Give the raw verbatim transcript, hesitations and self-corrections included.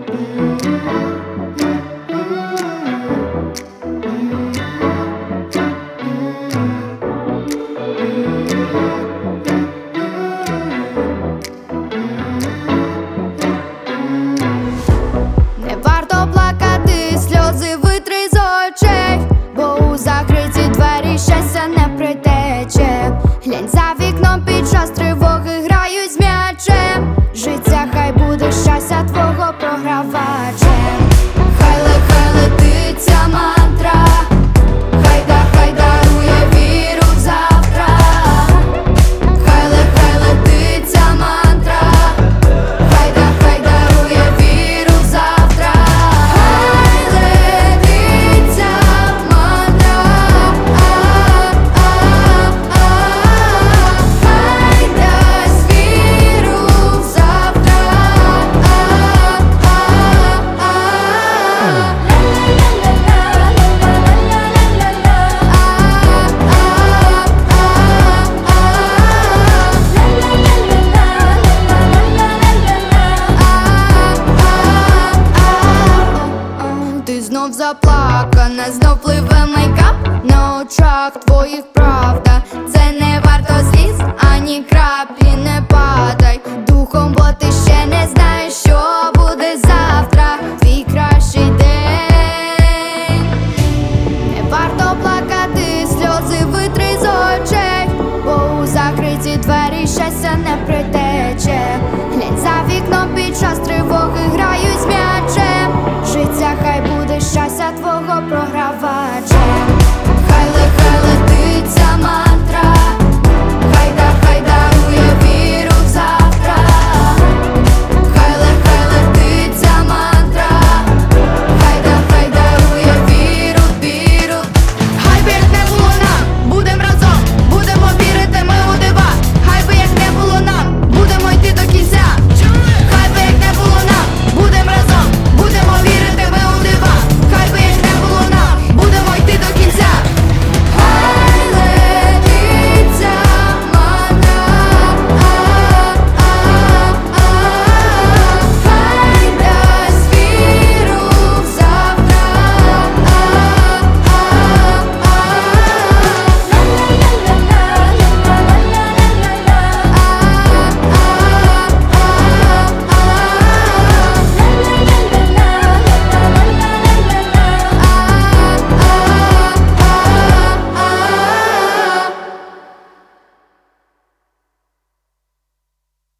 Не варто плакати, сльози витри з очей, бо у закриті двері щастя не притече. Глянь за вікном, під час тривоги грають з м'ячем. Життя хай буде щастя твого програвачем. Хай ле-хай летить ця мантра, хай да, хай дарує віру в завтра. Хай ле-хай летить ця мантра, хай да, хай дарує віру в завтра. Хай летить ця мантра, хай дасть віру в завтра. Ти знов заплакана, знов пливе мейкап на очах твоїх прав.